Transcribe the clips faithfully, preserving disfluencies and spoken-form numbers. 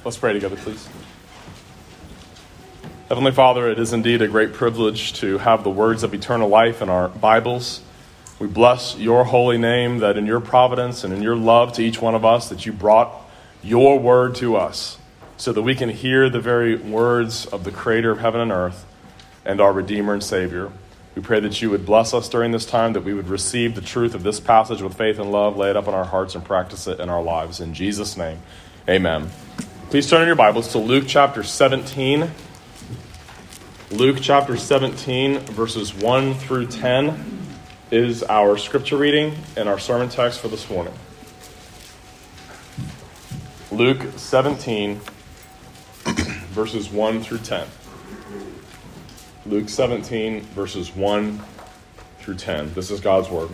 Let's pray together, please. Heavenly Father, it is indeed a great privilege to have the words of eternal life in our Bibles. We bless your holy name, that in your providence and in your love to each one of us, that you brought your word to us so that we can hear the very words of the Creator of heaven and earth and our Redeemer and Savior. We pray that you would bless us during this time, that we would receive the truth of this passage with faith and love, lay it up in our hearts and practice it in our lives. In Jesus' name, amen. Please turn in your Bibles to Luke chapter seventeen. Luke chapter seventeen, verses one through ten is our scripture reading and our sermon text for this morning. Luke seventeen, verses one through ten. Luke seventeen, verses one through ten. This is God's word.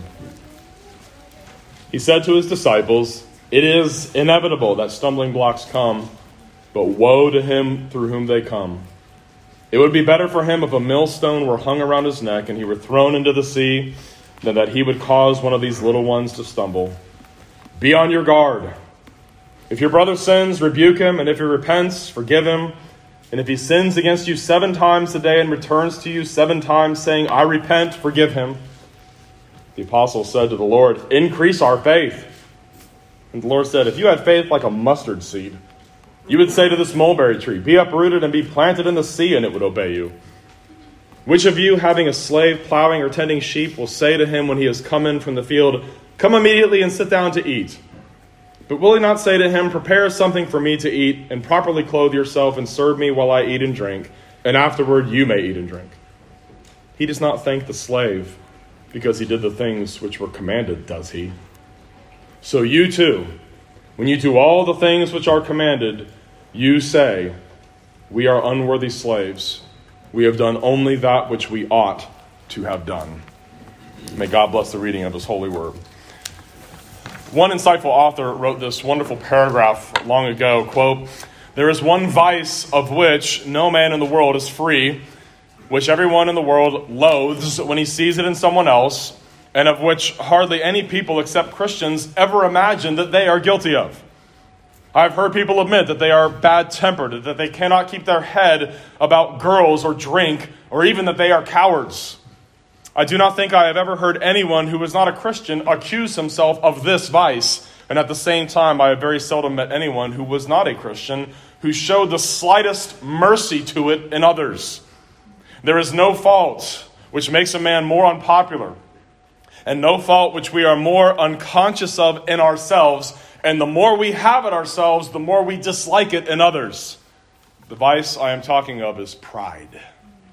He said to his disciples, "It is inevitable that stumbling blocks come, but woe to him through whom they come. It would be better for him if a millstone were hung around his neck and he were thrown into the sea than that he would cause one of these little ones to stumble. Be on your guard. If your brother sins, rebuke him, and if he repents, forgive him. And if he sins against you seven times a day and returns to you seven times saying, 'I repent,' forgive him." The apostle said to the Lord, "Increase our faith." And the Lord said, "If you had faith like a mustard seed, you would say to this mulberry tree, 'Be uprooted and be planted in the sea,' and it would obey you. Which of you, having a slave plowing or tending sheep, will say to him when he has come in from the field, 'Come immediately and sit down to eat'? But will he not say to him, 'Prepare something for me to eat, and properly clothe yourself, and serve me while I eat and drink, and afterward you may eat and drink'? He does not thank the slave because he did the things which were commanded, does he? So you too, when you do all the things which are commanded, you say, 'We are unworthy slaves. We have done only that which we ought to have done.'" May God bless the reading of his holy word. One insightful author wrote this wonderful paragraph long ago, quote, "There is one vice of which no man in the world is free, which everyone in the world loathes when he sees it in someone else, and of which hardly any people except Christians ever imagine that they are guilty of. I've heard people admit that they are bad-tempered, that they cannot keep their head about girls or drink, or even that they are cowards. I do not think I have ever heard anyone who is not a Christian accuse himself of this vice, and at the same time I have very seldom met anyone who was not a Christian who showed the slightest mercy to it in others. There is no fault which makes a man more unpopular, and no fault which we are more unconscious of in ourselves, and the more we have it ourselves, the more we dislike it in others. The vice I am talking of is pride,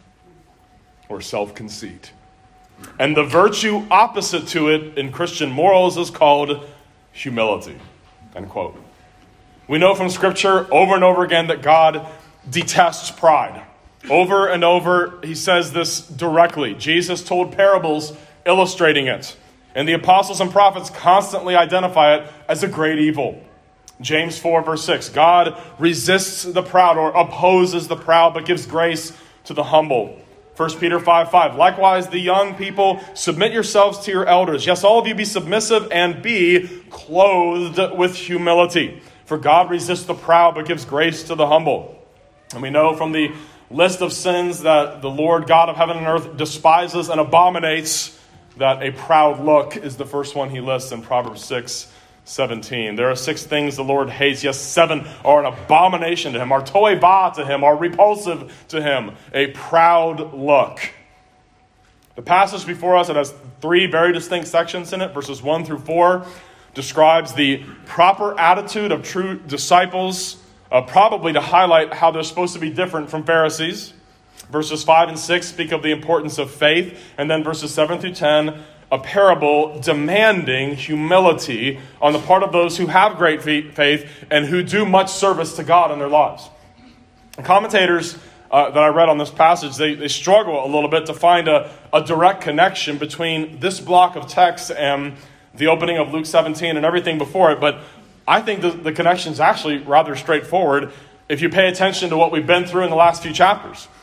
or self-conceit. And the virtue opposite to it in Christian morals is called humility." End quote. We know from Scripture over and over again that God detests pride. Over and over, he says this directly. Jesus told parables illustrating it. And the apostles and prophets constantly identify it as a great evil. James four, verse six, God resists the proud or opposes the proud, but gives grace to the humble. First Peter five, five, likewise, the young people, submit yourselves to your elders. Yes, all of you be submissive and be clothed with humility. For God resists the proud, but gives grace to the humble. And we know from the list of sins that the Lord God of heaven and earth despises and abominates that a proud look is the first one he lists in Proverbs six, seventeen. There are six things the Lord hates. Yes, seven are an abomination to him, are toeva to him, are repulsive to him. A proud look. The passage before us, it has three very distinct sections in it. Verses one through four describes the proper attitude of true disciples, uh, probably to highlight how they're supposed to be different from Pharisees. Verses five and six speak of the importance of faith. And then verses seven through ten, a parable demanding humility on the part of those who have great faith and who do much service to God in their lives. And commentators uh, that I read on this passage, they, they struggle a little bit to find a, a direct connection between this block of text and the opening of Luke seventeen and everything before it. But I think the, the connection is actually rather straightforward if you pay attention to what we've been through in the last few chapters.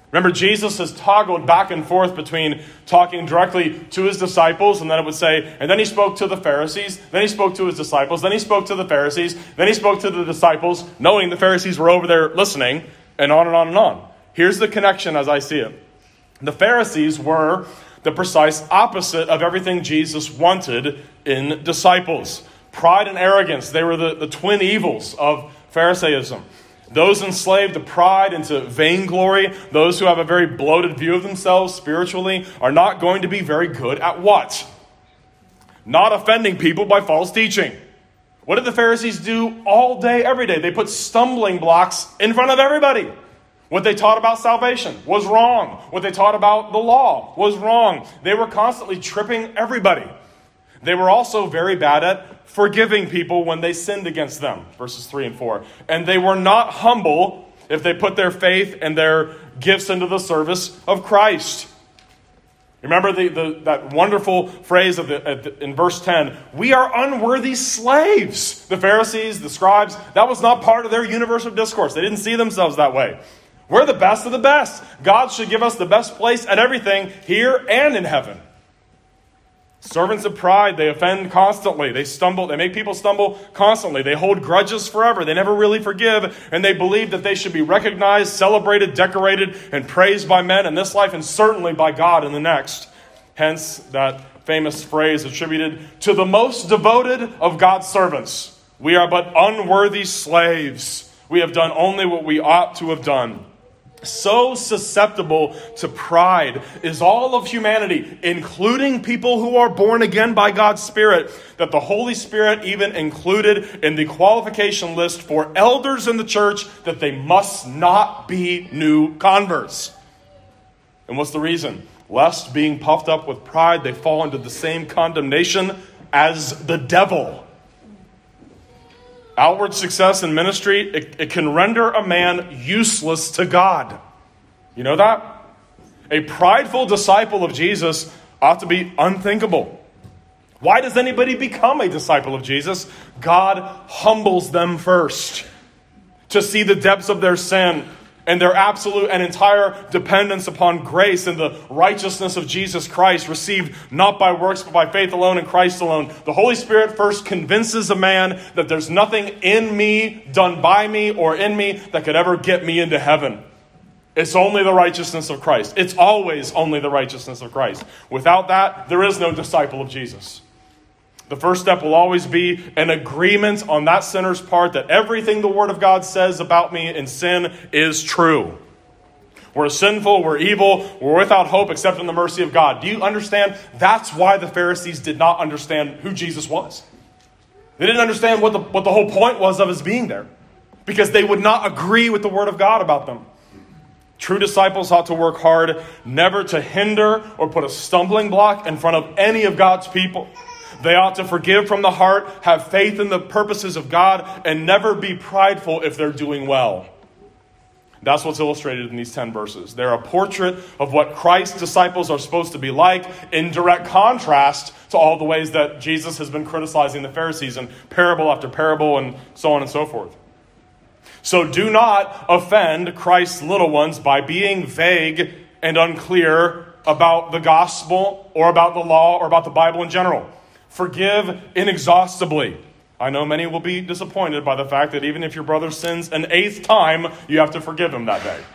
Remember, Jesus has toggled back and forth between talking directly to his disciples, and then it would say, and then he spoke to the Pharisees, then he spoke to his disciples, then he spoke to the Pharisees, then he spoke to the disciples, knowing the Pharisees were over there listening, and on and on and on. Here's the connection as I see it. The Pharisees were the precise opposite of everything Jesus wanted in disciples. Pride and arrogance, they were the, the twin evils of Pharisaism. Those enslaved to pride and to vainglory, those who have a very bloated view of themselves spiritually, are not going to be very good at what? Not offending people by false teaching. What did the Pharisees do all day, every day? They put stumbling blocks in front of everybody. What they taught about salvation was wrong. What they taught about the law was wrong. They were constantly tripping everybody. They were also very bad at forgiving people when they sinned against them, verses three and four. And they were not humble if they put their faith and their gifts into the service of Christ. Remember the, the, that wonderful phrase of the, in verse ten, we are unworthy slaves. The Pharisees, the scribes, that was not part of their universe of discourse. They didn't see themselves that way. We're the best of the best. God should give us the best place at everything here and in heaven. Servants of pride, they offend constantly. They stumble, they make people stumble constantly. They hold grudges forever. They never really forgive, and they believe that they should be recognized, celebrated, decorated, and praised by men in this life and certainly by God in the next. Hence, that famous phrase attributed to the most devoted of God's servants. We are but unworthy slaves. We have done only what we ought to have done. So susceptible to pride is all of humanity, including people who are born again by God's Spirit, that the Holy Spirit even included in the qualification list for elders in the church that they must not be new converts. And what's the reason? Lest being puffed up with pride, they fall into the same condemnation as the devil. Outward success in ministry, it, it can render a man useless to God. You know that? A prideful disciple of Jesus ought to be unthinkable. Why does anybody become a disciple of Jesus? God humbles them first to see the depths of their sin and their absolute and entire dependence upon grace and the righteousness of Jesus Christ, received not by works but by faith alone in Christ alone. The Holy Spirit first convinces a man that there's nothing in me, done by me, or in me that could ever get me into heaven. It's only the righteousness of Christ. It's always only the righteousness of Christ. Without that, there is no disciple of Jesus. The first step will always be an agreement on that sinner's part that everything the Word of God says about me in sin is true. We're sinful, we're evil, we're without hope except in the mercy of God. Do you understand? That's why the Pharisees did not understand who Jesus was. They didn't understand what the, what the whole point was of his being there, because they would not agree with the Word of God about them. True disciples ought to work hard never to hinder or put a stumbling block in front of any of God's people. They ought to forgive from the heart, have faith in the purposes of God, and never be prideful if they're doing well. That's what's illustrated in these ten verses. They're a portrait of what Christ's disciples are supposed to be like, in direct contrast to all the ways that Jesus has been criticizing the Pharisees in parable after parable and so on and so forth. So do not offend Christ's little ones by being vague and unclear about the gospel or about the law or about the Bible in general. Forgive inexhaustibly. I know many will be disappointed by the fact that even if your brother sins an eighth time, you have to forgive him that day.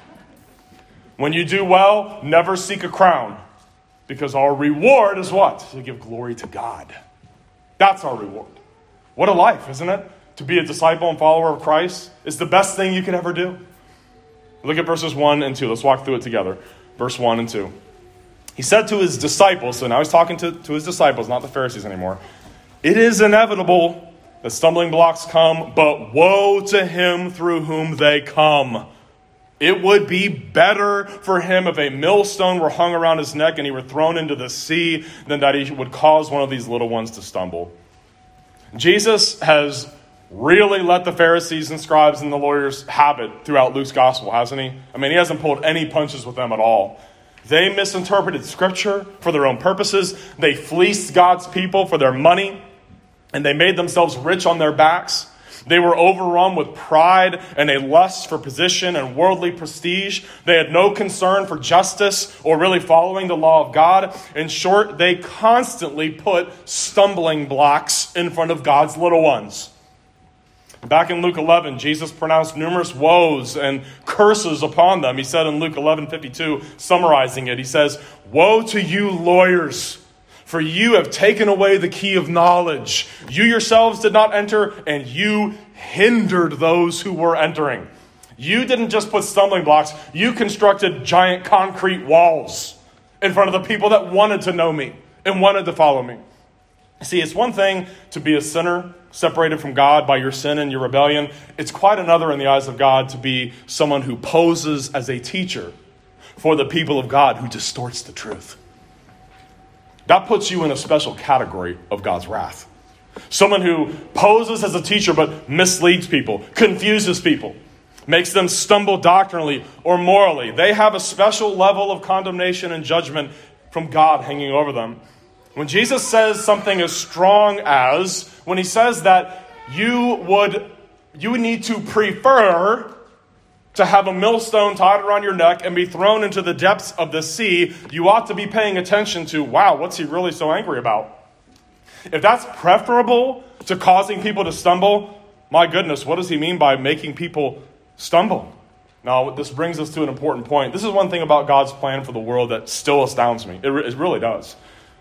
When you do well, never seek a crown, because our reward is what? To give glory to God. That's our reward. What a life, isn't it? To be a disciple and follower of Christ is the best thing you can ever do. Look at verses one and two. Let's walk through it together. Verse one and two. He said to his disciples, so now he's talking to, to his disciples, not the Pharisees anymore. It is inevitable that stumbling blocks come, but woe to him through whom they come. It would be better for him if a millstone were hung around his neck and he were thrown into the sea than that he would cause one of these little ones to stumble. Jesus has really let the Pharisees and scribes and the lawyers have it throughout Luke's gospel, hasn't he? I mean, he hasn't pulled any punches with them at all. They misinterpreted Scripture for their own purposes. They fleeced God's people for their money, and they made themselves rich on their backs. They were overrun with pride and a lust for position and worldly prestige. They had no concern for justice or really following the law of God. In short, they constantly put stumbling blocks in front of God's little ones. Back in Luke eleven, Jesus pronounced numerous woes and curses upon them. He said in Luke eleven fifty-two, summarizing it, he says, "Woe to you, lawyers, for you have taken away the key of knowledge. You yourselves did not enter, and you hindered those who were entering." You didn't just put stumbling blocks, you constructed giant concrete walls in front of the people that wanted to know me and wanted to follow me. See, it's one thing to be a sinner, separated from God by your sin and your rebellion. It's quite another in the eyes of God to be someone who poses as a teacher for the people of God who distorts the truth. That puts you in a special category of God's wrath. Someone who poses as a teacher but misleads people, confuses people, makes them stumble doctrinally or morally. They have a special level of condemnation and judgment from God hanging over them. When Jesus says something as strong as, when he says that you would, you would need to prefer to have a millstone tied around your neck and be thrown into the depths of the sea, you ought to be paying attention to, wow, what's he really so angry about? If that's preferable to causing people to stumble, my goodness, what does he mean by making people stumble? Now, this brings us to an important point. This is one thing about God's plan for the world that still astounds me. It, re- it really does.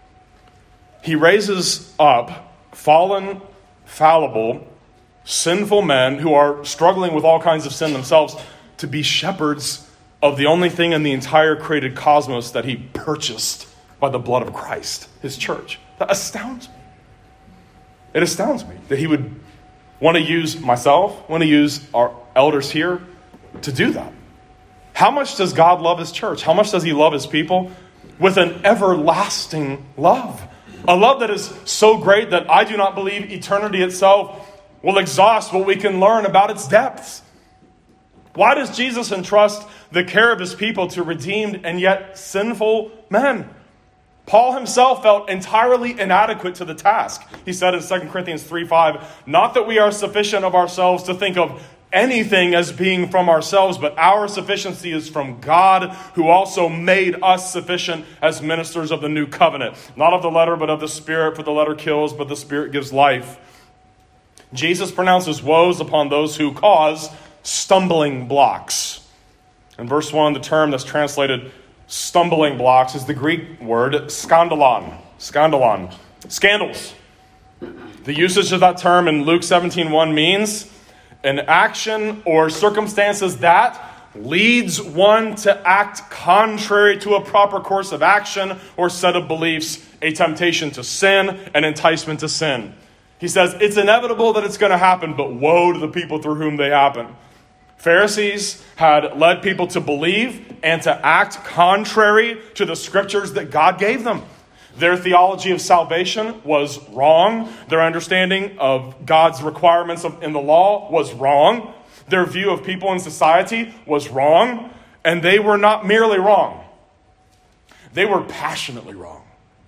He raises up fallen, fallible, sinful men who are struggling with all kinds of sin themselves to be shepherds of the only thing in the entire created cosmos that he purchased by the blood of Christ, his church. That astounds me. It astounds me that he would want to use myself, want to use our elders here to do that. How much does God love his church? How much does he love his people? With an everlasting love. A love that is so great that I do not believe eternity itself will exhaust what we can learn about its depths. Why does Jesus entrust the care of his people to redeemed and yet sinful men? Paul himself felt entirely inadequate to the task. He said in Second Corinthians three five, "Not that we are sufficient of ourselves to think of anything as being from ourselves, but our sufficiency is from God, who also made us sufficient as ministers of the new covenant. Not of the letter, but of the Spirit, for the letter kills, but the Spirit gives life." Jesus pronounces woes upon those who cause stumbling blocks. In verse one, the term that's translated stumbling blocks is the Greek word skandalon. Skandalon. Scandals. The usage of that term in Luke seventeen one means an action or circumstances that leads one to act contrary to a proper course of action or set of beliefs, a temptation to sin, an enticement to sin. He says it's inevitable that it's going to happen, but woe to the people through whom they happen. Pharisees had led people to believe and to act contrary to the scriptures that God gave them. Their theology of salvation was wrong. Their understanding of God's requirements in the law was wrong. Their view of people in society was wrong. And they were not merely wrong. They were passionately wrong.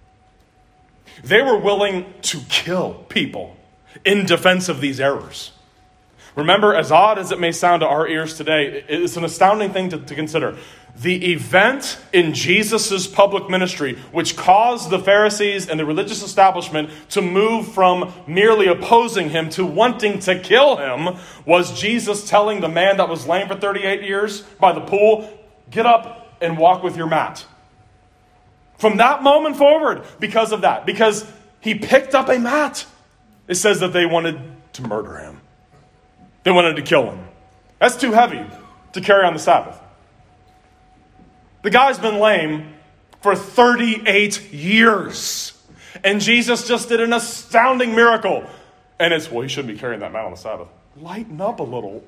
They were willing to kill people in defense of these errors. Remember, as odd as it may sound to our ears today, it's an astounding thing to, to consider. The event in Jesus' public ministry, which caused the Pharisees and the religious establishment to move from merely opposing him to wanting to kill him, was Jesus telling the man that was lame for thirty-eight years by the pool, "Get up and walk with your mat." From that moment forward, because of that, because he picked up a mat, it says that they wanted to murder him. They wanted to kill him. That's too heavy to carry on the Sabbath. The guy's been lame for thirty-eight years. And Jesus just did an astounding miracle. And it's, well, he shouldn't be carrying that mat on the Sabbath. Lighten up a little.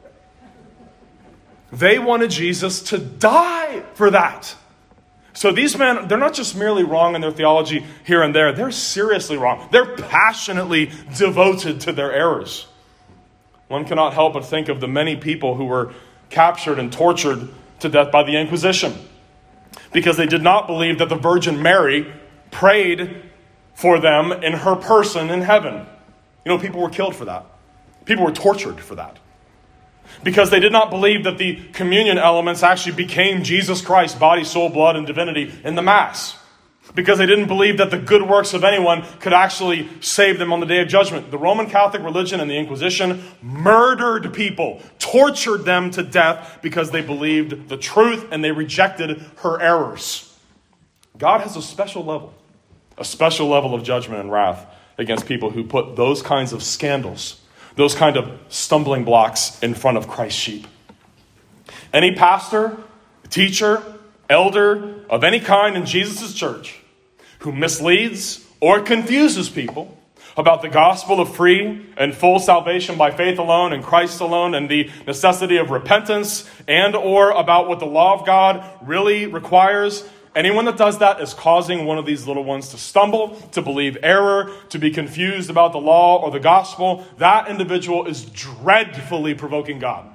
They wanted Jesus to die for that. So these men, they're not just merely wrong in their theology here and there. They're seriously wrong. They're passionately devoted to their errors. One cannot help but think of the many people who were captured and tortured to death by the Inquisition because they did not believe that the Virgin Mary prayed for them in her person in heaven. You know, people were killed for that. People were tortured for that. Because they did not believe that the communion elements actually became Jesus Christ, body, soul, blood, and divinity in the Mass. Because they didn't believe that the good works of anyone could actually save them on the day of judgment. The Roman Catholic religion and the Inquisition murdered people, tortured them to death because they believed the truth and they rejected her errors. God has a special level, a special level of judgment and wrath against people who put those kinds of scandals, those kind of stumbling blocks in front of Christ's sheep. Any pastor, teacher, elder of any kind in Jesus' church who misleads or confuses people about the gospel of free and full salvation by faith alone and Christ alone and the necessity of repentance and or about what the law of God really requires, anyone that does that is causing one of these little ones to stumble, to believe error, to be confused about the law or the gospel. That individual is dreadfully provoking God.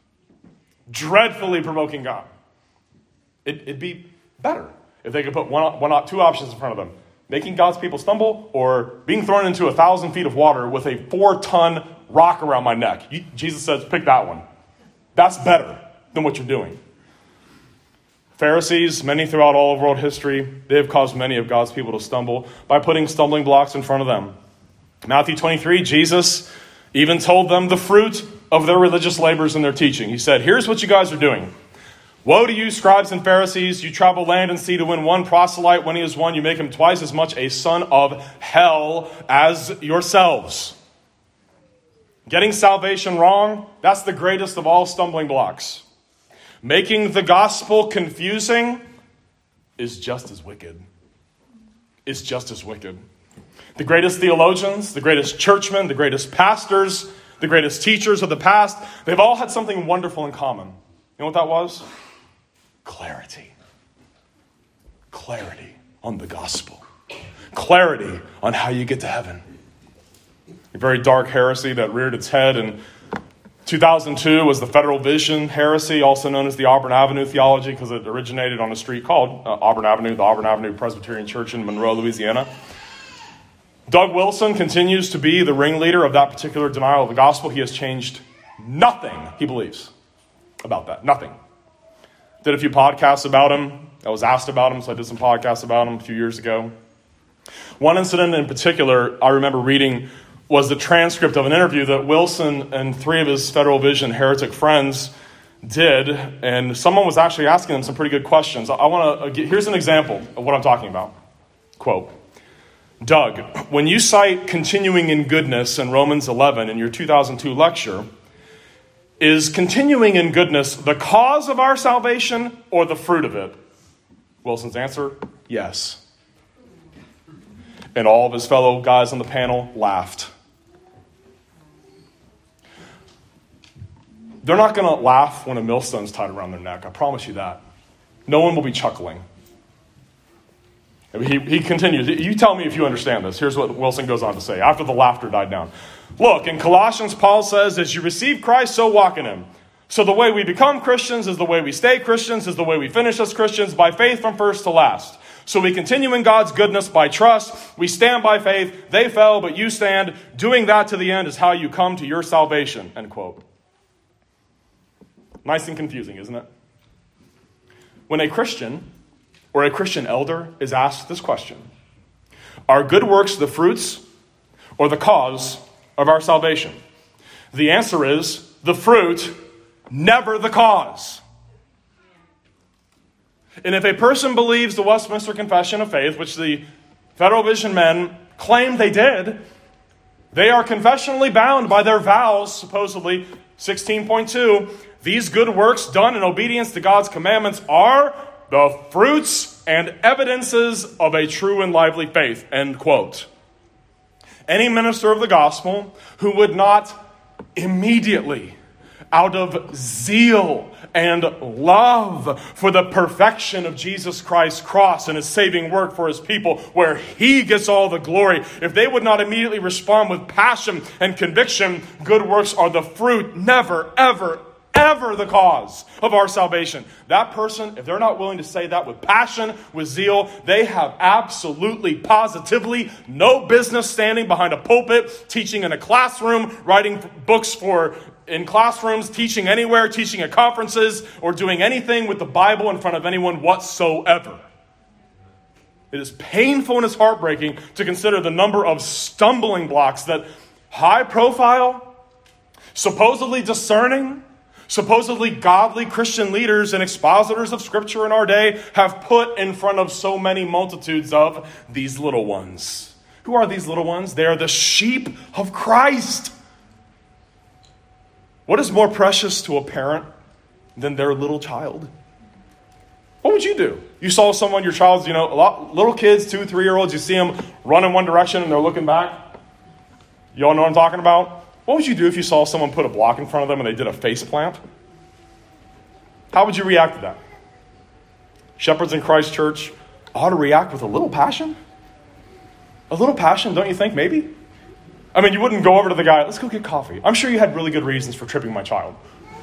Dreadfully provoking God. It, it'd be better if they could put one, one, two options in front of them. Making God's people stumble or being thrown into a thousand feet of water with a four-ton rock around my neck. You, Jesus says, pick that one. That's better than what you're doing. Pharisees, many throughout all of world history, they have caused many of God's people to stumble by putting stumbling blocks in front of them. Matthew twenty-three, Jesus even told them the fruit of their religious labors and their teaching. He said, here's what you guys are doing. Woe to you, scribes and Pharisees, you travel land and sea to win one proselyte. When he is won, you make him twice as much a son of hell as yourselves. Getting salvation wrong, that's the greatest of all stumbling blocks. Making the gospel confusing is just as wicked. Is just as wicked. The greatest theologians, the greatest churchmen, the greatest pastors, the greatest teachers of the past, they've all had something wonderful in common. You know what that was? Clarity. Clarity on the gospel. Clarity on how you get to heaven. A very dark heresy that reared its head in two thousand two was the Federal Vision heresy, also known as the Auburn Avenue theology, because it originated on a street called uh, Auburn Avenue, the Auburn Avenue Presbyterian Church in Monroe, Louisiana. Doug Wilson continues to be the ringleader of that particular denial of the gospel. He has changed nothing, he believes, about that. Nothing. Did a few podcasts about him. I was asked about him, so I did some podcasts about him a few years ago. One incident in particular I remember reading was the transcript of an interview that Wilson and three of his Federal Vision heretic friends did, and someone was actually asking them some pretty good questions. I want to, here's an example of what I'm talking about. Quote, Doug, when you cite continuing in goodness in Romans eleven in your two thousand two lecture, is continuing in goodness the cause of our salvation or the fruit of it? Wilson's answer, yes. And all of his fellow guys on the panel laughed. They're not going to laugh when a millstone's tied around their neck. I promise you that. No one will be chuckling. He, he continues. You tell me if you understand this. Here's what Wilson goes on to say after the laughter died down. Look, in Colossians, Paul says, as you receive Christ, so walk in him. So the way we become Christians is the way we stay Christians, is the way we finish as Christians, by faith from first to last. So we continue in God's goodness by trust. We stand by faith. They fell, but you stand. Doing that to the end is how you come to your salvation, end quote. Nice and confusing, isn't it? When a Christian or a Christian elder is asked this question, are good works the fruits or the cause of our salvation? The answer is the fruit, never the cause. And if a person believes the Westminster Confession of Faith, which the Federal Vision men claim they did, they are confessionally bound by their vows, supposedly sixteen point two. These good works done in obedience to God's commandments are the fruits and evidences of a true and lively faith, end quote. Any minister of the gospel who would not immediately, out of zeal and love for the perfection of Jesus Christ's cross and his saving work for his people, where he gets all the glory, if they would not immediately respond with passion and conviction, good works are the fruit, never, ever, never the cause of our salvation. That person, if they're not willing to say that with passion, with zeal, they have absolutely, positively no business standing behind a pulpit, teaching in a classroom, writing books for in classrooms, teaching anywhere, teaching at conferences, or doing anything with the Bible in front of anyone whatsoever. It is painful and it's heartbreaking to consider the number of stumbling blocks that high profile, supposedly discerning, supposedly godly Christian leaders and expositors of Scripture in our day have put in front of so many multitudes of these little ones. Who are these little ones? They are the sheep of Christ. What is more precious to a parent than their little child? What would you do? You saw someone, your child's, you know, a lot, little kids, two, three-year-olds, you see them run in one direction and they're looking back. You all know what I'm talking about? What would you do if you saw someone put a block in front of them and they did a face plant? How would you react to that? Shepherds in Christ Church ought to react with a little passion. A little passion, don't you think, maybe? I mean, you wouldn't go over to the guy, let's go get coffee. I'm sure you had really good reasons for tripping my child.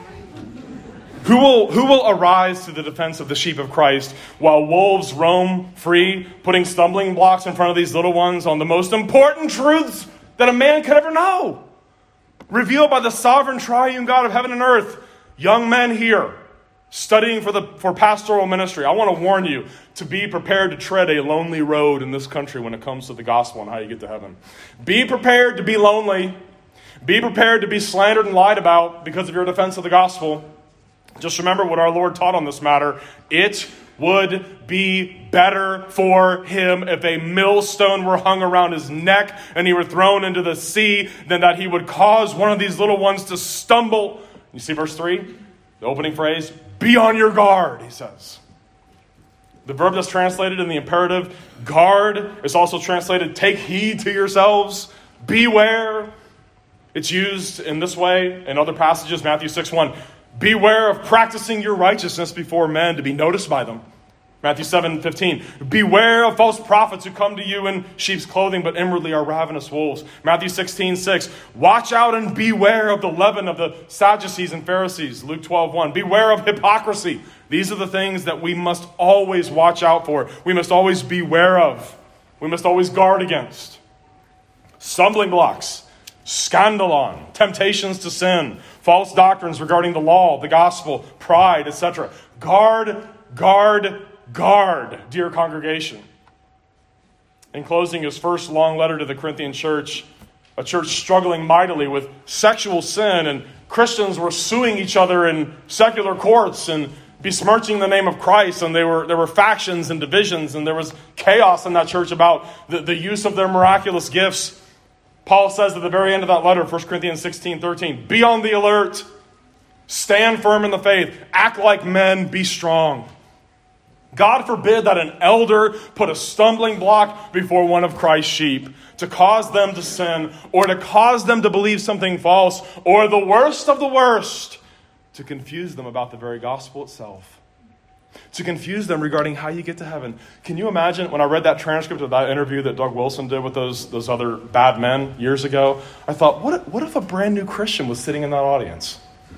Who will, who will arise to the defense of the sheep of Christ while wolves roam free, putting stumbling blocks in front of these little ones on the most important truths that a man could ever know? Revealed by the sovereign triune God of heaven and earth. Young men here, studying for the for pastoral ministry, I want to warn you to be prepared to tread a lonely road in this country when it comes to the gospel and how you get to heaven. Be prepared to be lonely. Be prepared to be slandered and lied about because of your defense of the gospel. Just remember what our Lord taught on this matter. It would be better for him if a millstone were hung around his neck and he were thrown into the sea than that he would cause one of these little ones to stumble. You see verse three? The opening phrase, be on your guard, he says. The verb that's translated in the imperative, guard, is also translated, take heed to yourselves, beware. It's used in this way in other passages, Matthew six one. Beware of practicing your righteousness before men to be noticed by them. Matthew seven fifteen. Beware of false prophets who come to you in sheep's clothing, but inwardly are ravenous wolves. Matthew sixteen six. Watch out and beware of the leaven of the Sadducees and Pharisees. Luke twelve one. Beware of hypocrisy. These are the things that we must always watch out for. We must always beware of. We must always guard against. Stumbling blocks. Scandalon. Temptations to sin. False doctrines regarding the law, the gospel, pride, et cetera. Guard, guard, guard, dear congregation. In closing his first long letter to the Corinthian church, a church struggling mightily with sexual sin, and Christians were suing each other in secular courts and besmirching the name of Christ, and they were, there were factions and divisions, and there was chaos in that church about the, the use of their miraculous gifts. Paul says at the very end of that letter, First Corinthians sixteen thirteen, be on the alert, stand firm in the faith, act like men, be strong. God forbid that an elder put a stumbling block before one of Christ's sheep to cause them to sin or to cause them to believe something false or the worst of the worst, to confuse them about the very gospel itself. To confuse them regarding how you get to heaven. Can you imagine when I read that transcript of that interview that Doug Wilson did with those those other bad men years ago? I thought, what if, what if a brand new Christian was sitting in that audience?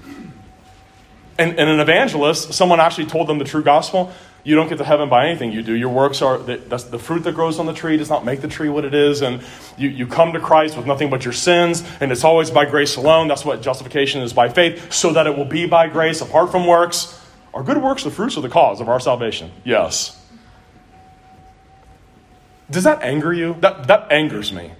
And, and an evangelist, someone actually told them the true gospel. You don't get to heaven by anything you do. Your works are, that's the fruit that grows on the tree does not make the tree what it is. And you, you come to Christ with nothing but your sins. And it's always by grace alone. That's what justification is, by faith. So that it will be by grace apart from works. Are good works the fruits of the cause of our salvation? Yes. Does that anger you? That, that angers me.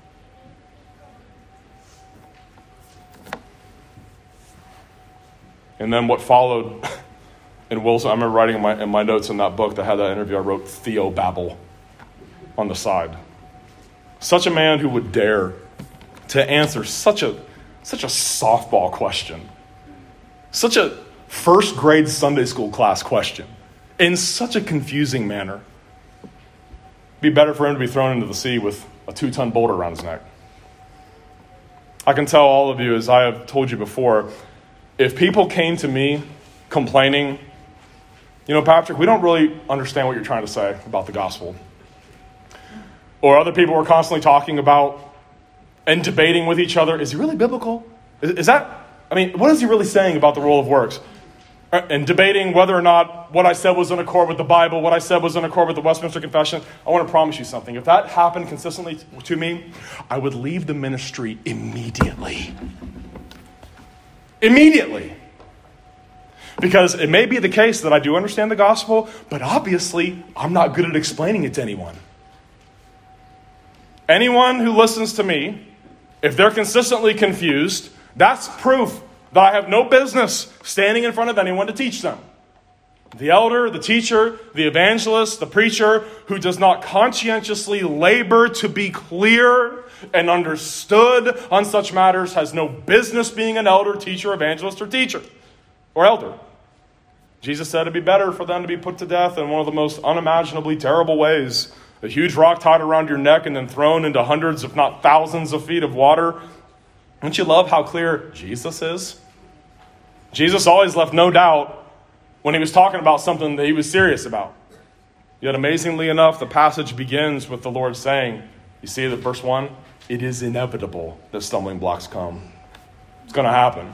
And then what followed in Wilson, I remember writing in my, in my notes in that book that had that interview, I wrote Theobabble on the side. Such a man who would dare to answer such a such a softball question. Such a first grade Sunday school class question in such a confusing manner. It'd be better for him to be thrown into the sea with a two-ton boulder around his neck. I can tell all of you, as I have told you before, if people came to me complaining, you know, Patrick, we don't really understand what you're trying to say about the gospel. Or other people were constantly talking about and debating with each other, is he really biblical? Is, is that I mean, what is he really saying about the rule of works? And debating whether or not what I said was in accord with the Bible, what I said was in accord with the Westminster Confession, I want to promise you something. If that happened consistently to me, I would leave the ministry immediately. Immediately. Because it may be the case that I do understand the gospel, but obviously I'm not good at explaining it to anyone. Anyone who listens to me, if they're consistently confused, that's proof that I have no business standing in front of anyone to teach them. The elder, the teacher, the evangelist, the preacher who does not conscientiously labor to be clear and understood on such matters has no business being an elder, teacher, evangelist, or teacher, or elder. Jesus said it'd be better for them to be put to death in one of the most unimaginably terrible ways. A huge rock tied around your neck and then thrown into hundreds, if not thousands of feet of water. Don't you love how clear Jesus is? Jesus always left no doubt when he was talking about something that he was serious about. Yet amazingly enough, the passage begins with the Lord saying, you see that verse one, it is inevitable that stumbling blocks come. It's going to happen.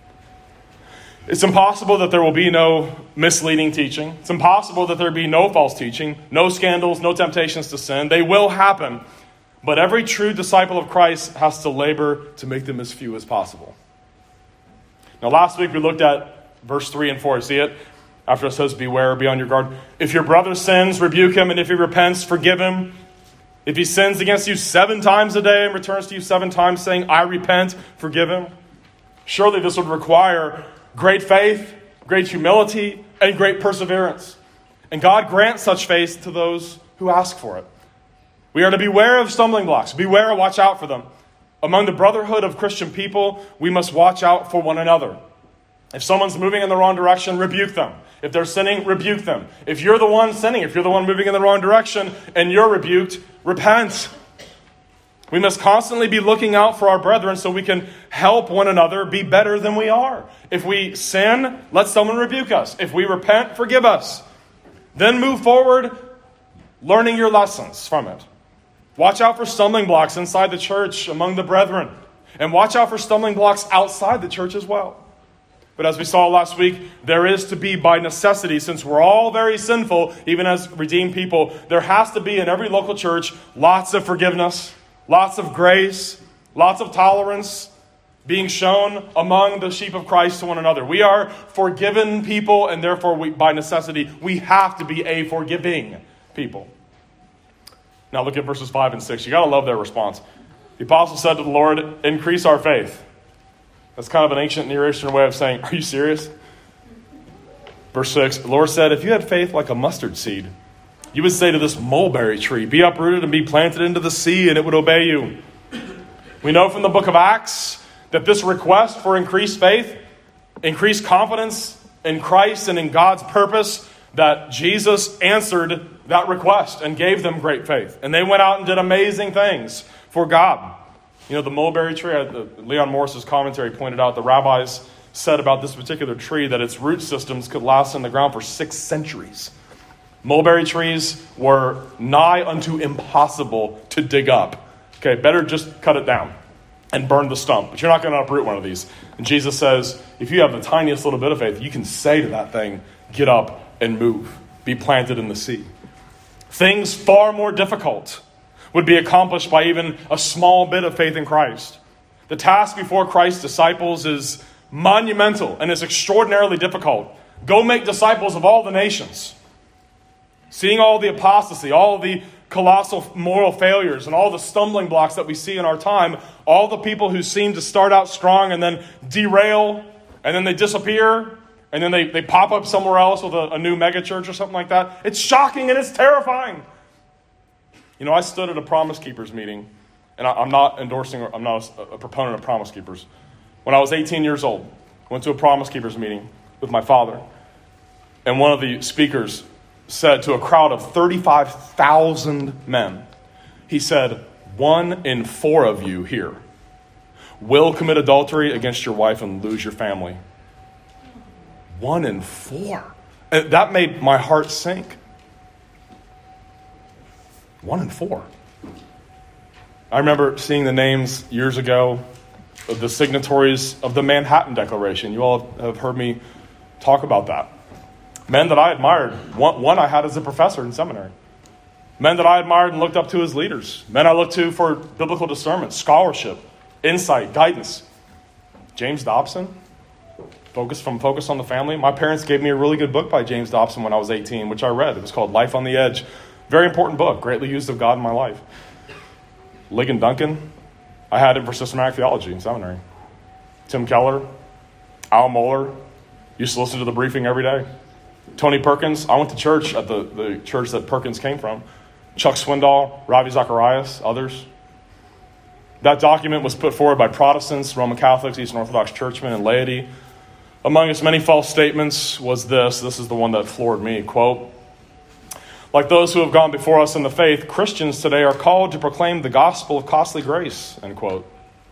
It's impossible that there will be no misleading teaching. It's impossible that there be no false teaching, no scandals, no temptations to sin. They will happen. But every true disciple of Christ has to labor to make them as few as possible. Now, last week we looked at verse three and four. See it? After it says, beware, be on your guard. If your brother sins, rebuke him. And if he repents, forgive him. If he sins against you seven times a day and returns to you seven times saying, I repent, forgive him. Surely this would require great faith, great humility, and great perseverance. And God grants such faith to those who ask for it. We are to beware of stumbling blocks. Beware, watch out for them. Among the brotherhood of Christian people, we must watch out for one another. If someone's moving in the wrong direction, rebuke them. If they're sinning, rebuke them. If you're the one sinning, if you're the one moving in the wrong direction and you're rebuked, repent. We must constantly be looking out for our brethren so we can help one another be better than we are. If we sin, let someone rebuke us. If we repent, forgive us. Then move forward, learning your lessons from it. Watch out for stumbling blocks inside the church among the brethren. And watch out for stumbling blocks outside the church as well. But as we saw last week, there is to be by necessity, since we're all very sinful, even as redeemed people, there has to be in every local church lots of forgiveness, lots of grace, lots of tolerance being shown among the sheep of Christ to one another. We are forgiven people, and therefore, we, by necessity, we have to be a forgiving people. Now look at verses five and six. You got to love their response. The apostle said to the Lord, increase our faith. That's kind of an ancient Near Eastern way of saying, are you serious? Verse six, the Lord said, if you had faith like a mustard seed, you would say to this mulberry tree, be uprooted and be planted into the sea, and it would obey you. We know from the book of Acts that this request for increased faith, increased confidence in Christ and in God's purpose, that Jesus answered that request and gave them great faith. And they went out and did amazing things for God. You know, the mulberry tree, Leon Morris's commentary pointed out, the rabbis said about this particular tree that its root systems could last in the ground for six centuries. Mulberry trees were nigh unto impossible to dig up. Okay, better just cut it down and burn the stump. But you're not going to uproot one of these. And Jesus says, if you have the tiniest little bit of faith, you can say to that thing, get up and move. Be planted in the sea. Things far more difficult would be accomplished by even a small bit of faith in Christ. The task before Christ's disciples is monumental and is extraordinarily difficult. Go make disciples of all the nations. Seeing all the apostasy, all the colossal moral failures, and all the stumbling blocks that we see in our time, all the people who seem to start out strong and then derail, and then they disappear, and then they, they pop up somewhere else with a, a new megachurch or something like that. It's shocking and it's terrifying. You know, I stood at a Promise Keepers meeting, and I, I'm not endorsing, I'm not a, a proponent of Promise Keepers. When I was eighteen years old, I went to a Promise Keepers meeting with my father, and one of the speakers said to a crowd of thirty-five thousand men, he said, one in four of you here will commit adultery against your wife and lose your family. One in four. And that made my heart sink. One in four. I remember seeing the names years ago the signatories of the Manhattan Declaration. You all have heard me talk about that. Men that I admired. One, one I had as a professor in seminary. Men that I admired and looked up to as leaders. Men I looked to for biblical discernment, scholarship, insight, guidance. James Dobson, Focus from Focus on the Family. My parents gave me a really good book by James Dobson when I was eighteen, which I read. It was called Life on the Edge. Very important book, greatly used of God in my life. Ligon Duncan, I had him for systematic theology in seminary. Tim Keller, Al Mohler, used to listen to the briefing every day. Tony Perkins, I went to church at the, the church that Perkins came from. Chuck Swindoll, Ravi Zacharias, others. That document was put forward by Protestants, Roman Catholics, Eastern Orthodox churchmen, and laity. Among its many false statements was this. This is the one that floored me. Quote, like those who have gone before us in the faith, Christians today are called to proclaim the gospel of costly grace. End quote.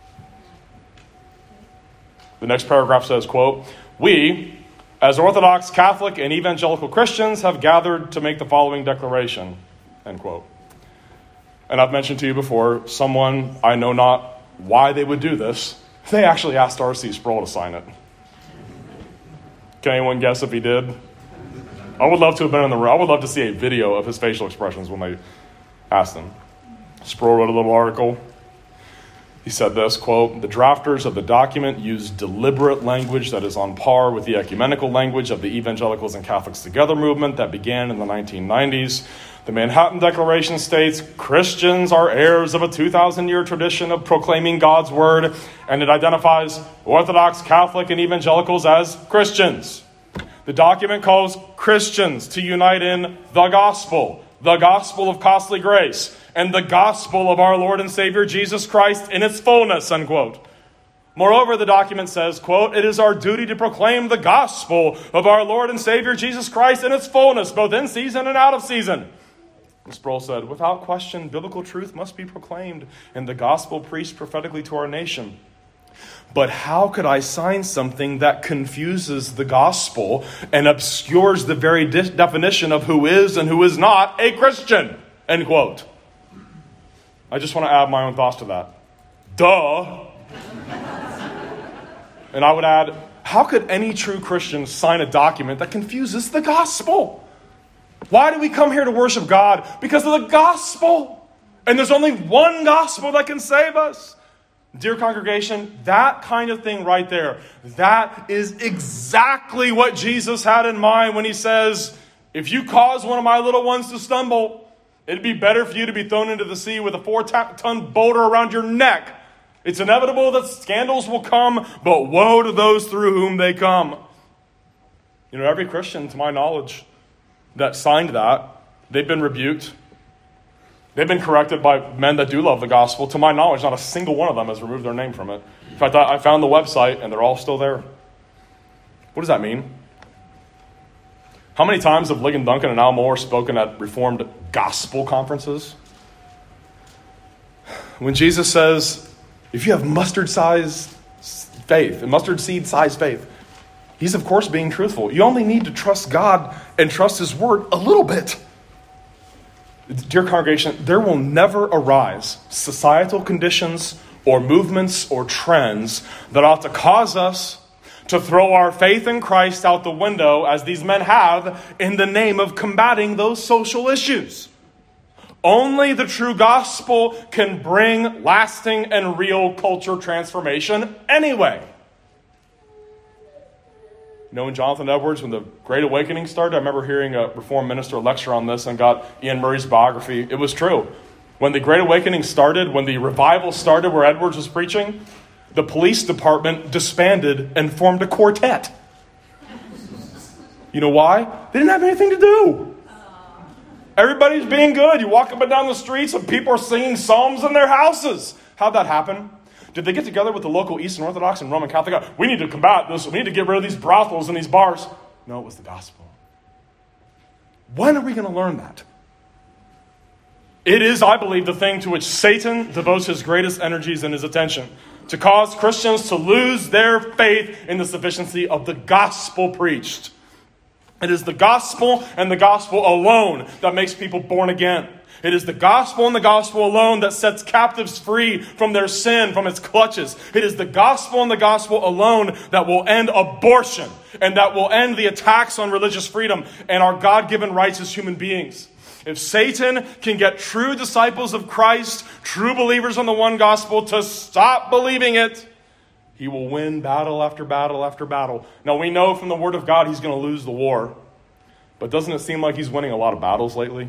The next paragraph says, quote, we, as Orthodox, Catholic, and evangelical Christians, have gathered to make the following declaration. End quote. And I've mentioned to you before, someone, I know not why they would do this, they actually asked R C Sproul to sign it. Can anyone guess if he did? I would love to have been in the room. I would love to see a video of his facial expressions when they asked him. Sproul wrote a little article. He said this, quote, the drafters of the document used deliberate language that is on par with the ecumenical language of the Evangelicals and Catholics Together movement that began in the nineteen nineties. The Manhattan Declaration states, Christians are heirs of a two thousand year tradition of proclaiming God's word, and it identifies Orthodox, Catholic, and evangelicals as Christians. The document calls Christians to unite in the gospel, the gospel of costly grace, and the gospel of our Lord and Savior Jesus Christ in its fullness, unquote. Moreover, the document says, quote, it is our duty to proclaim the gospel of our Lord and Savior Jesus Christ in its fullness, both in season and out of season. And Sproul said, without question, biblical truth must be proclaimed and the gospel preached prophetically to our nation. But how could I sign something that confuses the gospel and obscures the very de- definition of who is and who is not a Christian? End quote. I just want to add my own thoughts to that. Duh. And I would add, how could any true Christian sign a document that confuses the gospel? Why do we come here to worship God? Because of the gospel. And there's only one gospel that can save us. Dear congregation, that kind of thing right there, that is exactly what Jesus had in mind when he says, if you cause one of my little ones to stumble, it'd be better for you to be thrown into the sea with a four-ton boulder around your neck. It's inevitable that scandals will come, but woe to those through whom they come. You know, every Christian, to my knowledge, that signed that, they've been rebuked. They've been corrected by men that do love the gospel. To my knowledge, not a single one of them has removed their name from it. In fact, I found the website, and they're all still there. What does that mean? How many times have Ligon Duncan and Al Mohler spoken at Reformed gospel conferences? When Jesus says, if you have mustard-sized faith, mustard seed-sized faith, he's of course being truthful. You only need to trust God and trust his word a little bit. Dear congregation, there will never arise societal conditions or movements or trends that ought to cause us to throw our faith in Christ out the window, as these men have, in the name of combating those social issues. Only the true gospel can bring lasting and real culture transformation anyway. You know, when Jonathan Edwards, when the Great Awakening started, I remember hearing a Reformed minister lecture on this and got Ian Murray's biography. It was true. When the Great Awakening started, when the revival started where Edwards was preaching, the police department disbanded and formed a quartet. You know why? They didn't have anything to do. Everybody's being good. You walk up and down the streets and people are singing psalms in their houses. How'd that happen? Did they get together with the local Eastern Orthodox and Roman Catholic? We need to combat this. We need to get rid of these brothels and these bars. No, it was the gospel. When are we going to learn that? It is, I believe, the thing to which Satan devotes his greatest energies and his attention, to cause Christians to lose their faith in the sufficiency of the gospel preached. It is the gospel and the gospel alone that makes people born again. It is the gospel and the gospel alone that sets captives free from their sin, from its clutches. It is the gospel and the gospel alone that will end abortion and that will end the attacks on religious freedom and our God-given rights as human beings. If Satan can get true disciples of Christ, true believers on the one gospel, to stop believing it, he will win battle after battle after battle. Now, we know from the Word of God he's going to lose the war. But doesn't it seem like he's winning a lot of battles lately?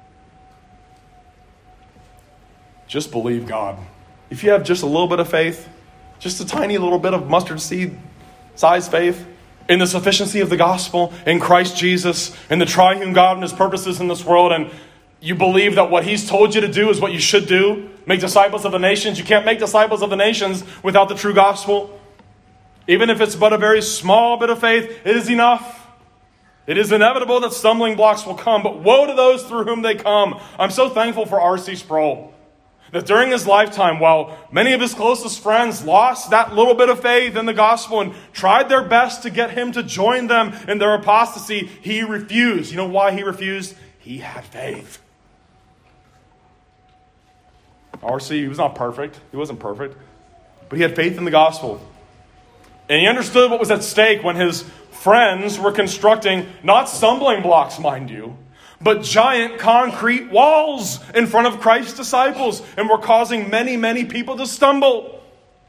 Just believe God. If you have just a little bit of faith, just a tiny little bit of mustard seed size faith in the sufficiency of the gospel, in Christ Jesus, in the triune God and his purposes in this world, and you believe that what he's told you to do is what you should do, make disciples of the nations. You can't make disciples of the nations without the true gospel. Even if it's but a very small bit of faith, it is enough. It is inevitable that stumbling blocks will come, but woe to those through whom they come. I'm so thankful for R C Sproul, that during his lifetime, while many of his closest friends lost that little bit of faith in the gospel and tried their best to get him to join them in their apostasy, he refused. You know why he refused? He had faith. R C, he was not perfect. He wasn't perfect. But he had faith in the gospel. And he understood what was at stake when his friends were constructing, not stumbling blocks, mind you, but giant concrete walls in front of Christ's disciples, and were causing many, many people to stumble.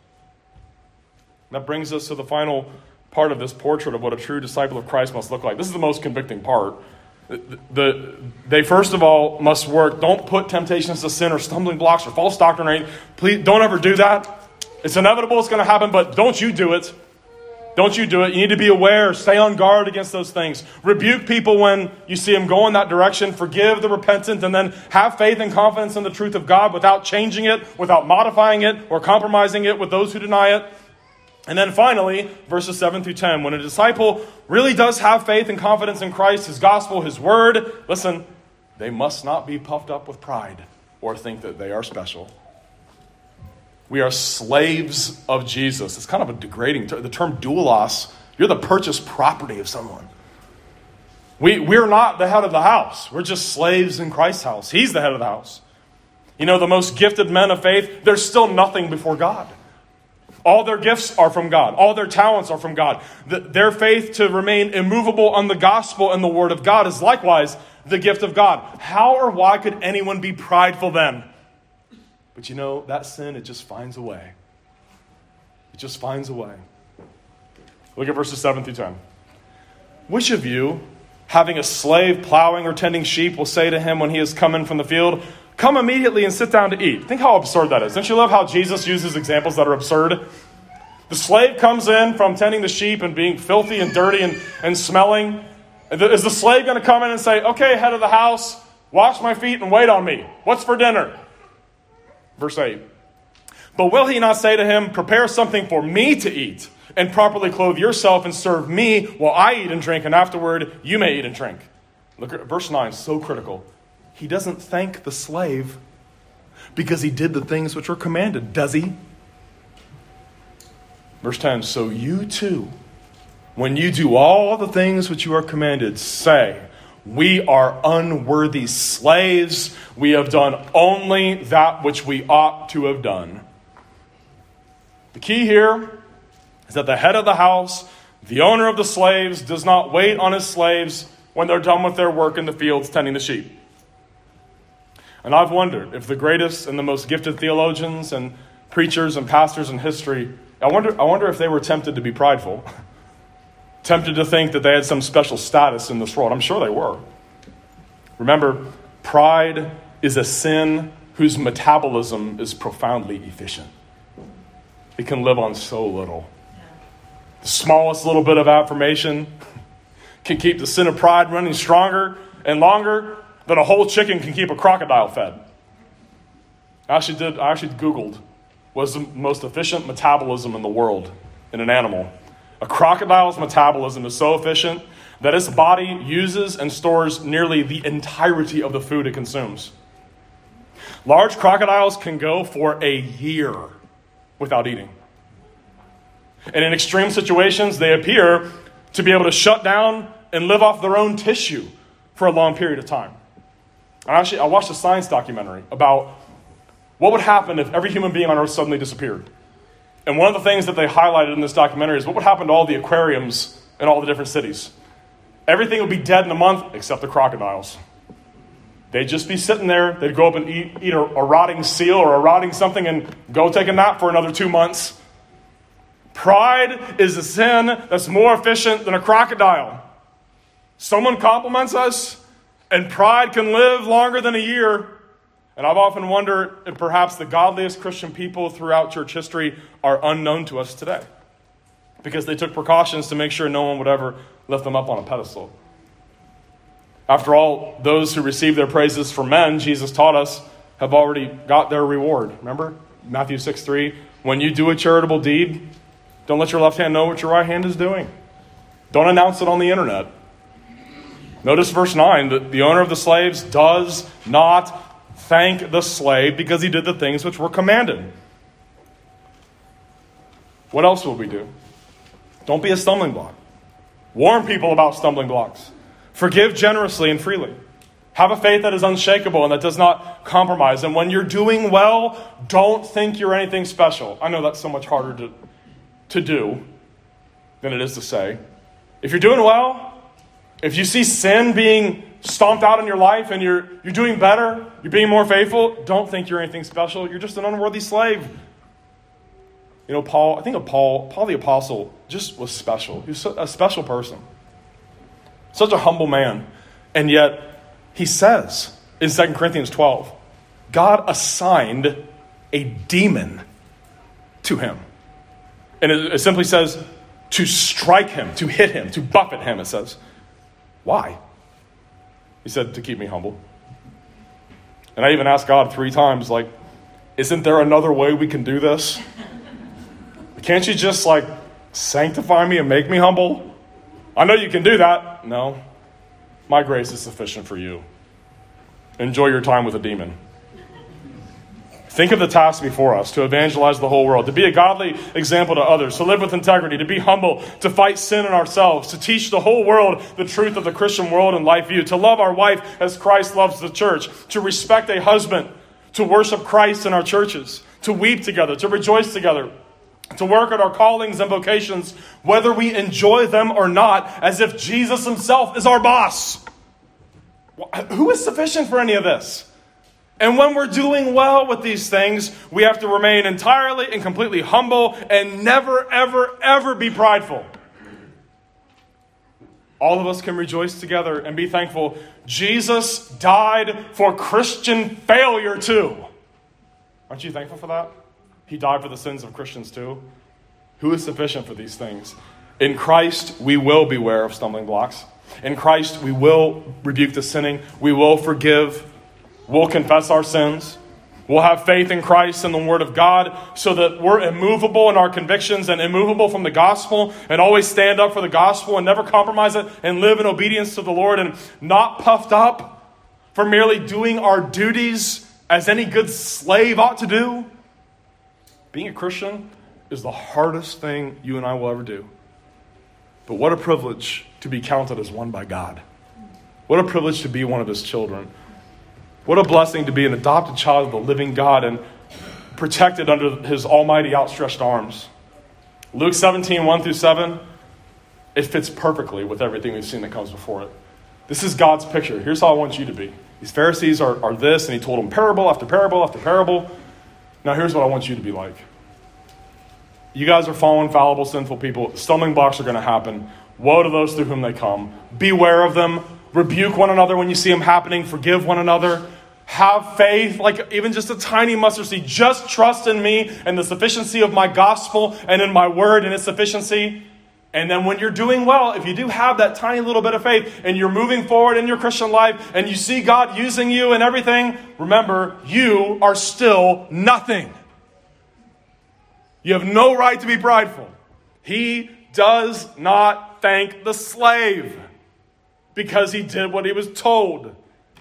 That brings us to the final part of this portrait of what a true disciple of Christ must look like. This is the most convicting part. The, the, they first of all must work. Don't put temptations to sin or stumbling blocks or false doctrine or anything. Please don't ever do that. It's inevitable, it's going to happen, but don't you do it. Don't you do it. You need to be aware. Stay on guard against those things. Rebuke people when you see them go in that direction. Forgive the repentant, and then have faith and confidence in the truth of God without changing it, without modifying it, or compromising it with those who deny it. And then finally, verses seven through ten, when a disciple really does have faith and confidence in Christ, his gospel, his word, listen, they must not be puffed up with pride or think that they are special. We are slaves of Jesus. It's kind of a degrading term. The term doulos, you're the purchased property of someone. We, we're not the head of the house. We're just slaves in Christ's house. He's the head of the house. You know, the most gifted men of faith, they're still nothing before God. All their gifts are from God. All their talents are from God. The, their faith to remain immovable on the gospel and the word of God is likewise the gift of God. How or why could anyone be prideful then? But you know, that sin, it just finds a way. It just finds a way. Look at verses seven through ten. Which of you, having a slave plowing or tending sheep, will say to him when he is come in from the field, come immediately and sit down to eat? Think how absurd that is. Don't you love how Jesus uses examples that are absurd? The slave comes in from tending the sheep and being filthy and dirty and, and smelling. Is the slave going to come in and say, okay, head of the house, wash my feet and wait on me? What's for dinner? Verse eight. But will he not say to him, prepare something for me to eat, and properly clothe yourself and serve me while I eat and drink, and afterward you may eat and drink? Look at verse nine, so critical. He doesn't thank the slave because he did the things which were commanded, does he? Verse ten, so you too, when you do all the things which you are commanded, say, we are unworthy slaves. We have done only that which we ought to have done. The key here is that the head of the house, the owner of the slaves, does not wait on his slaves when they're done with their work in the fields tending the sheep. And I've wondered if the greatest and the most gifted theologians and preachers and pastors in history, I wonder, I wonder if they were tempted to be prideful. Tempted to think that they had some special status in this world. I'm sure they were. Remember, pride is a sin whose metabolism is profoundly efficient. It can live on so little. The smallest little bit of affirmation can keep the sin of pride running stronger and longer than a whole chicken can keep a crocodile fed. I actually did. I actually Googled what's the most efficient metabolism in the world in an animal. A crocodile's metabolism is so efficient that its body uses and stores nearly the entirety of the food it consumes. Large crocodiles can go for a year without eating. And in extreme situations, they appear to be able to shut down and live off their own tissue for a long period of time. I actually, I watched a science documentary about what would happen if every human being on Earth suddenly disappeared. And one of the things that they highlighted in this documentary is what would happen to all the aquariums in all the different cities. Everything would be dead in a month except the crocodiles. They'd just be sitting there. They'd go up and eat, eat a, a rotting seal or a rotting something and go take a nap for another two months. Pride is a sin that's more efficient than a crocodile. Someone compliments us, and pride can live longer than a year. And I've often wondered if perhaps the godliest Christian people throughout church history are unknown to us today, because they took precautions to make sure no one would ever lift them up on a pedestal. After all, those who receive their praises from men, Jesus taught us, have already got their reward. Remember? Matthew six three, when you do a charitable deed, don't let your left hand know what your right hand is doing. Don't announce it on the internet. Notice verse nine, that the owner of the slaves does not thank the slave because he did the things which were commanded. What else will we do? Don't be a stumbling block. Warn people about stumbling blocks. Forgive generously and freely. Have a faith that is unshakable and that does not compromise. And when you're doing well, don't think you're anything special. I know that's so much harder to, to do than it is to say. If you're doing well, if you see sin being stomped out in your life and you're you're doing better, you're being more faithful, don't think you're anything special. You're just an unworthy slave. You know, Paul, I think of Paul, Paul the Apostle just was special. He was a special person. Such a humble man. And yet, he says in Second Corinthians twelve, God assigned a demon to him. And it, it simply says to strike him, to hit him, to buffet him, it says. Why? He said, to keep me humble. And I even asked God three times, like, isn't there another way we can do this? Can't you just, like, sanctify me and make me humble? I know you can do that. No. My grace is sufficient for you. Enjoy your time with a demon. Think of the task before us, to evangelize the whole world, to be a godly example to others, to live with integrity, to be humble, to fight sin in ourselves, to teach the whole world the truth of the Christian world and life view, to love our wife as Christ loves the church, to respect a husband, to worship Christ in our churches, to weep together, to rejoice together, to work at our callings and vocations, whether we enjoy them or not, as if Jesus himself is our boss. Who is sufficient for any of this? And when we're doing well with these things, we have to remain entirely and completely humble and never, ever, ever be prideful. All of us can rejoice together and be thankful. Jesus died for Christian failure too. Aren't you thankful for that? He died for the sins of Christians too. Who is sufficient for these things? In Christ, we will beware of stumbling blocks. In Christ, we will rebuke the sinning. We will forgive. We'll confess our sins. We'll have faith in Christ and the Word of God so that we're immovable in our convictions and immovable from the gospel and always stand up for the gospel and never compromise it and live in obedience to the Lord and not puffed up for merely doing our duties as any good slave ought to do. Being a Christian is the hardest thing you and I will ever do. But what a privilege to be counted as one by God. What a privilege to be one of his children. What a blessing to be an adopted child of the living God and protected under his almighty outstretched arms. Luke seventeen, one through seven, it fits perfectly with everything we've seen that comes before it. This is God's picture. Here's how I want you to be. These Pharisees are, are this, and he told them parable after parable after parable. Now here's what I want you to be like. You guys are fallen, fallible, sinful people. Stumbling blocks are going to happen. Woe to those through whom they come. Beware of them. Rebuke one another when you see them happening. Forgive one another. Have faith, like even just a tiny mustard seed. Just trust in me and the sufficiency of my gospel and in my word and its sufficiency. And then when you're doing well, if you do have that tiny little bit of faith and you're moving forward in your Christian life and you see God using you and everything, remember, you are still nothing. You have no right to be prideful. He does not thank the slave because he did what he was told.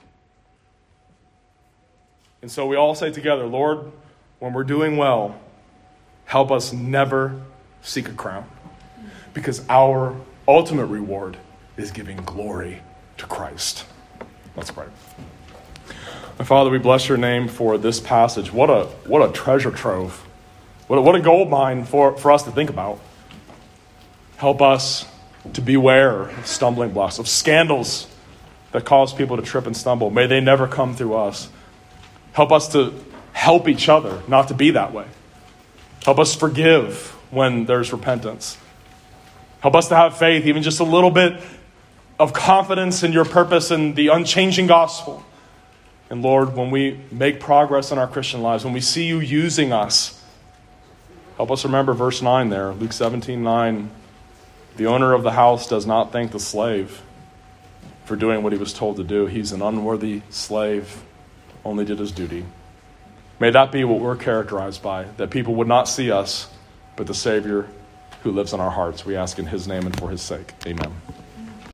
And so we all say together, Lord, when we're doing well, help us never seek a crown. Because our ultimate reward is giving glory to Christ. Let's pray. And Father, we bless your name for this passage. What a what a treasure trove. What a, what a gold mine for, for us to think about. Help us to beware of stumbling blocks, of scandals that cause people to trip and stumble. May they never come through us. Help us to help each other not to be that way. Help us forgive when there's repentance. Help us to have faith, even just a little bit of confidence in your purpose and the unchanging gospel. And Lord, when we make progress in our Christian lives, when we see you using us, help us remember verse nine there, Luke seventeen nine. The owner of the house does not thank the slave for doing what he was told to do. He's an unworthy slave, only did his duty. May that be what we're characterized by, that people would not see us, but the Savior who lives in our hearts. We ask in his name and for his sake. Amen.